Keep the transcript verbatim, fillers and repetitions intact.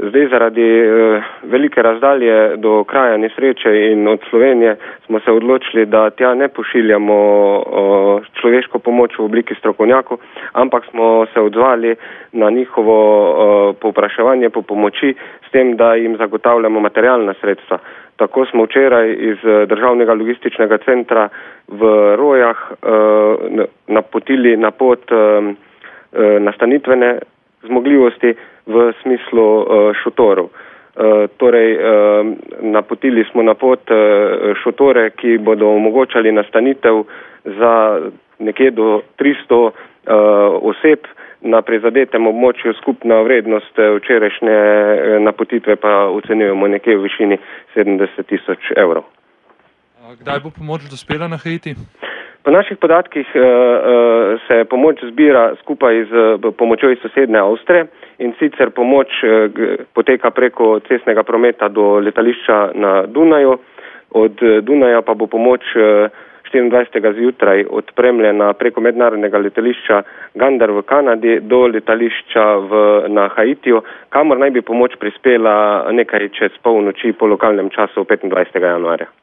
Zdaj zaradi velike razdalje do kraja nesreče in od Slovenije smo se odločili, da tja ne pošiljamo človeško pomoč v obliki strokovnjakov, ampak smo se odzvali na njihovo povpraševanje po pomoči s tem, da jim zagotavljamo materialna sredstva. Tako smo včeraj iz Državnega logističnega centra v Rojah napotili na pot nastanitvene zmogljivosti v smislu šotorov. Torej, napotili smo na pot šotore, ki bodo omogočali nastanitev za nekje do tristo oseb na prizadetem območju. Skupna vrednost včerajšnje napotitve pa ocenjujemo nekje v višini sedemdeset tisoč evrov. Kdaj bo pomoč dospela na Haiti? Po naših podatkih se pomoč zbira skupaj z pomočjo iz sosednje Avstrije, in sicer pomoč poteka preko cestnega prometa do letališča na Dunaju. Od Dunaja pa bo pomoč štiriindvajsetega zjutraj odpremljena preko mednarodnega letališča Gander v Kanadi do letališča v, na Haitiju, kamor naj bi pomoč prispela nekaj čez polnoči po lokalnem času petindvajsetega januarja.